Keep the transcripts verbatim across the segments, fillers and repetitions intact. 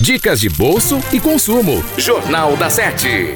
Dicas de bolso e consumo. Jornal da Sete.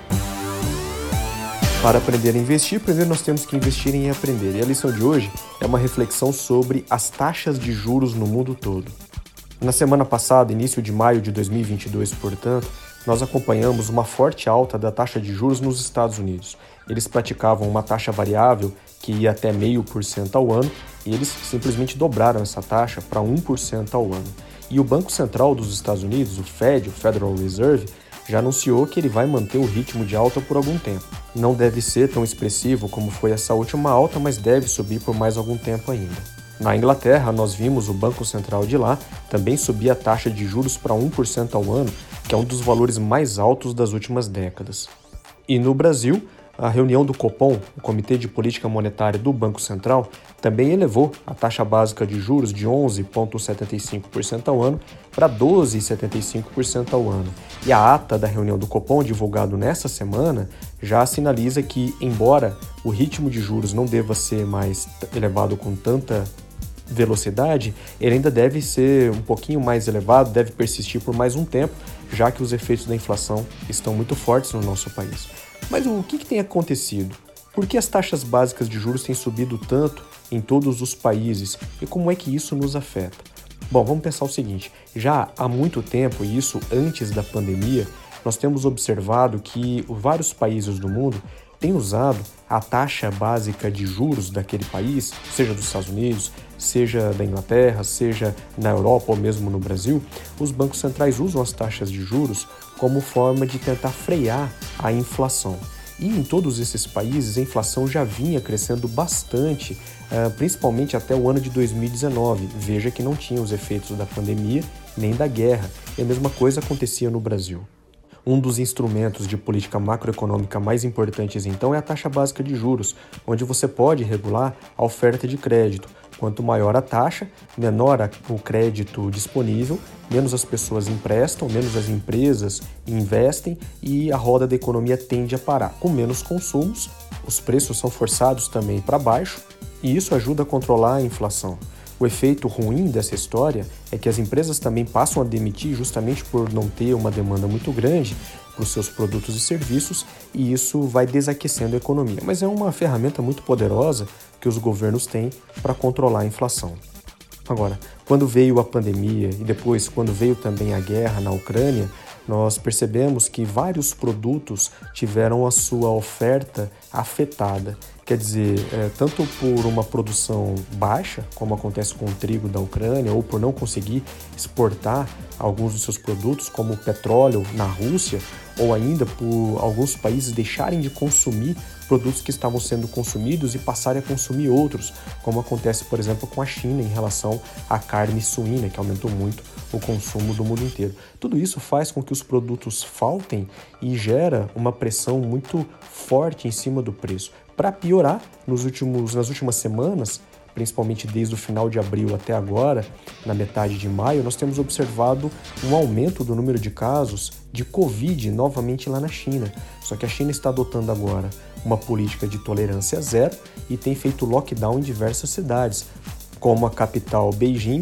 Para aprender a investir, primeiro nós temos que investir em aprender. E a lição de hoje é uma reflexão sobre as taxas de juros no mundo todo. Na semana passada, início de maio de dois mil e vinte e dois, portanto, nós acompanhamos uma forte alta da taxa de juros nos Estados Unidos. Eles praticavam uma taxa variável que ia até zero vírgula cinco por cento ao ano e eles simplesmente dobraram essa taxa para um por cento ao ano. E o Banco Central dos Estados Unidos, o Fed, o Federal Reserve, já anunciou que ele vai manter o ritmo de alta por algum tempo. Não deve ser tão expressivo como foi essa última alta, mas deve subir por mais algum tempo ainda. Na Inglaterra, nós vimos o Banco Central de lá também subir a taxa de juros para um por cento ao ano, que é um dos valores mais altos das últimas décadas. E no Brasil, a reunião do Copom, o Comitê de Política Monetária do Banco Central, também elevou a taxa básica de juros de onze vírgula setenta e cinco por cento ao ano para doze vírgula setenta e cinco por cento ao ano. E a ata da reunião do Copom, divulgado nessa semana, já sinaliza que, embora o ritmo de juros não deva ser mais elevado com tanta velocidade, ele ainda deve ser um pouquinho mais elevado, deve persistir por mais um tempo, já que os efeitos da inflação estão muito fortes no nosso país. Mas o que, que tem acontecido? Por que as taxas básicas de juros têm subido tanto em todos os países e como é que isso nos afeta? Bom, vamos pensar o seguinte, já há muito tempo, e isso antes da pandemia, nós temos observado que vários países do mundo têm usado a taxa básica de juros daquele país, seja dos Estados Unidos, seja da Inglaterra, seja na Europa ou mesmo no Brasil, os bancos centrais usam as taxas de juros como forma de tentar frear a inflação. E em todos esses países a inflação já vinha crescendo bastante, principalmente até o ano de dois mil e dezenove. Veja que não tinha os efeitos da pandemia nem da guerra. E a mesma coisa acontecia no Brasil. Um dos instrumentos de política macroeconômica mais importantes, então, é a taxa básica de juros, onde você pode regular a oferta de crédito. Quanto maior a taxa, menor o crédito disponível, menos as pessoas emprestam, menos as empresas investem e a roda da economia tende a parar. Com menos consumos, os preços são forçados também para baixo e isso ajuda a controlar a inflação. O efeito ruim dessa história é que as empresas também passam a demitir justamente por não ter uma demanda muito grande para os seus produtos e serviços e isso vai desaquecendo a economia. Mas é uma ferramenta muito poderosa que os governos têm para controlar a inflação. Agora, quando veio a pandemia e depois quando veio também a guerra na Ucrânia, nós percebemos que vários produtos tiveram a sua oferta afetada. Quer dizer, é, tanto por uma produção baixa, como acontece com o trigo da Ucrânia, ou por não conseguir exportar alguns dos seus produtos, como o petróleo na Rússia, ou ainda por alguns países deixarem de consumir produtos que estavam sendo consumidos e passarem a consumir outros, como acontece, por exemplo, com a China em relação à carne suína, que aumentou muito o consumo do mundo inteiro. Tudo isso faz com que os produtos faltem e gera uma pressão muito forte em cima do preço. Para piorar, nos últimos, nas últimas semanas, principalmente desde o final de abril até agora, na metade de maio, nós temos observado um aumento do número de casos de Covid novamente lá na China. Só que a China está adotando agora uma política de tolerância zero e tem feito lockdown em diversas cidades, como a capital Beijing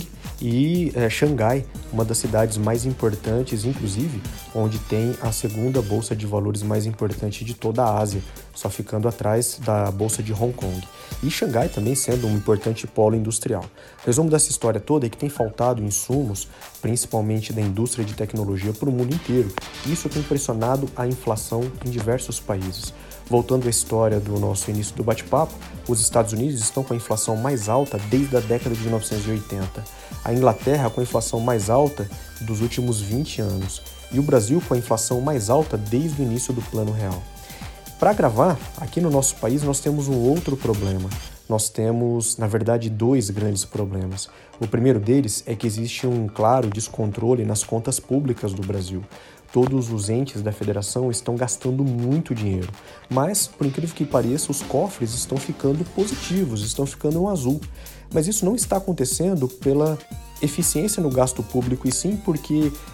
e é, Xangai, uma das cidades mais importantes, inclusive, onde tem a segunda bolsa de valores mais importante de toda a Ásia, só ficando atrás da bolsa de Hong Kong. E Xangai também sendo um importante polo industrial. O resumo dessa história toda é que tem faltado insumos, principalmente da indústria de tecnologia, para o mundo inteiro. Isso tem pressionado a inflação em diversos países. Voltando à história do nosso início do bate-papo, os Estados Unidos estão com a inflação mais alta desde a década de mil novecentos e oitenta. A Inglaterra com a inflação mais alta dos últimos vinte anos. E o Brasil com a inflação mais alta desde o início do Plano Real. Para agravar, aqui no nosso país nós temos um outro problema. Nós temos, na verdade, dois grandes problemas. O primeiro deles é que existe um claro descontrole nas contas públicas do Brasil. Todos os entes da federação estão gastando muito dinheiro, mas, por incrível que pareça, os cofres estão ficando positivos, estão ficando no azul. Mas isso não está acontecendo pela eficiência no gasto público, e sim porque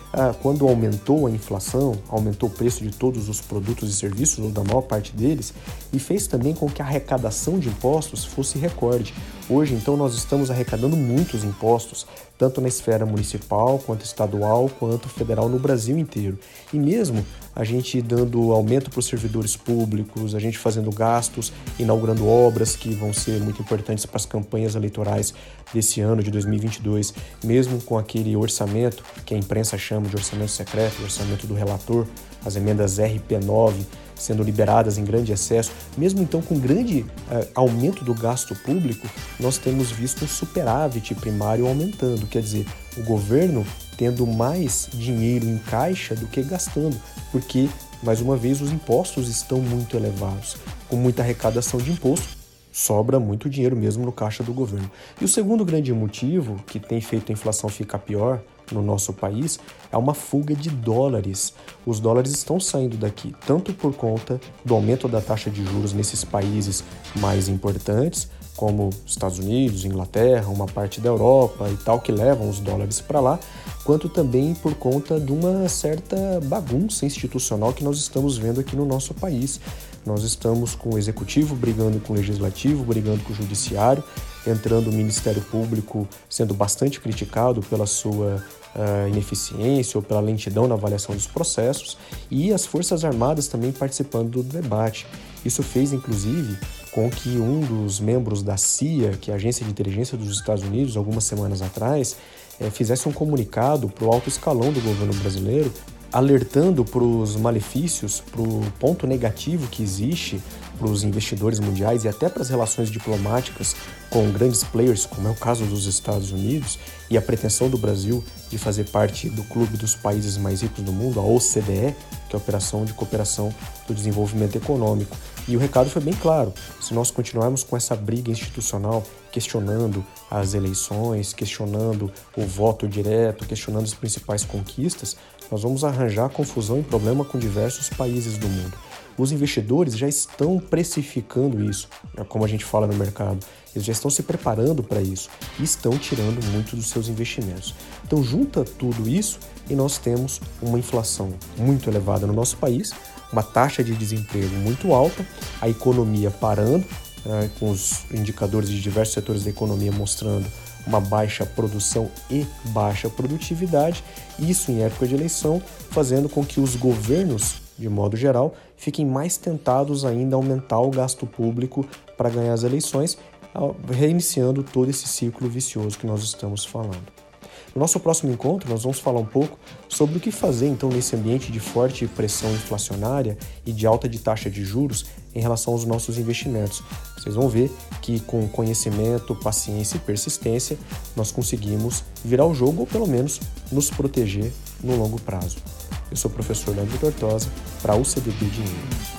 ah, quando aumentou a inflação, aumentou o preço de todos os produtos e serviços, ou da maior parte deles, e fez também com que a arrecadação de impostos fosse recorde. Hoje, então, nós estamos arrecadando muitos impostos, tanto na esfera municipal, quanto estadual, quanto federal no Brasil inteiro. E mesmo a gente dando aumento para os servidores públicos, a gente fazendo gastos, inaugurando obras que vão ser muito importantes para as campanhas eleitorais desse ano de dois mil e vinte e dois, mesmo com aquele orçamento que a imprensa chama de orçamento secreto, orçamento do relator, as emendas R P nove sendo liberadas em grande excesso, mesmo então com grande uh, aumento do gasto público, nós temos visto um superávit primário aumentando, quer dizer, o governo tendo mais dinheiro em caixa do que gastando, porque, mais uma vez, os impostos estão muito elevados. Com muita arrecadação de imposto, sobra muito dinheiro mesmo no caixa do governo. E o segundo grande motivo que tem feito a inflação ficar pior no nosso país é uma fuga de dólares. Os dólares estão saindo daqui, tanto por conta do aumento da taxa de juros nesses países mais importantes, como Estados Unidos, Inglaterra, uma parte da Europa e tal, que levam os dólares para lá, quanto também por conta de uma certa bagunça institucional que nós estamos vendo aqui no nosso país. Nós estamos com o Executivo brigando com o Legislativo, brigando com o Judiciário, entrando o Ministério Público sendo bastante criticado pela sua uh, ineficiência ou pela lentidão na avaliação dos processos, e as Forças Armadas também participando do debate. Isso fez, inclusive, com que um dos membros da C I A, que é a Agência de Inteligência dos Estados Unidos, algumas semanas atrás, eh, fizesse um comunicado para o alto escalão do governo brasileiro, alertando para os malefícios, para o ponto negativo que existe para os investidores mundiais e até para as relações diplomáticas com grandes players, como é o caso dos Estados Unidos, e a pretensão do Brasil de fazer parte do clube dos países mais ricos do mundo, a O C D E, que é a Operação de Cooperação do Desenvolvimento Econômico. E o recado foi bem claro: se nós continuarmos com essa briga institucional, questionando as eleições, questionando o voto direto, questionando as principais conquistas, nós vamos arranjar confusão e problema com diversos países do mundo. Os investidores já estão precificando isso, como a gente fala no mercado. Eles já estão se preparando para isso e estão tirando muito dos seus investimentos. Então, junta tudo isso e nós temos uma inflação muito elevada no nosso país, uma taxa de desemprego muito alta, a economia parando, né, com os indicadores de diversos setores da economia mostrando uma baixa produção e baixa produtividade, isso em época de eleição, fazendo com que os governos, de modo geral, fiquem mais tentados ainda a aumentar o gasto público para ganhar as eleições, reiniciando todo esse ciclo vicioso que nós estamos falando. No nosso próximo encontro, nós vamos falar um pouco sobre o que fazer, então, nesse ambiente de forte pressão inflacionária e de alta de taxa de juros em relação aos nossos investimentos. Vocês vão ver que, com conhecimento, paciência e persistência, nós conseguimos virar o jogo ou, pelo menos, nos proteger no longo prazo. Eu sou o professor Leandro Tortosa, para a U C D B Dinheiro.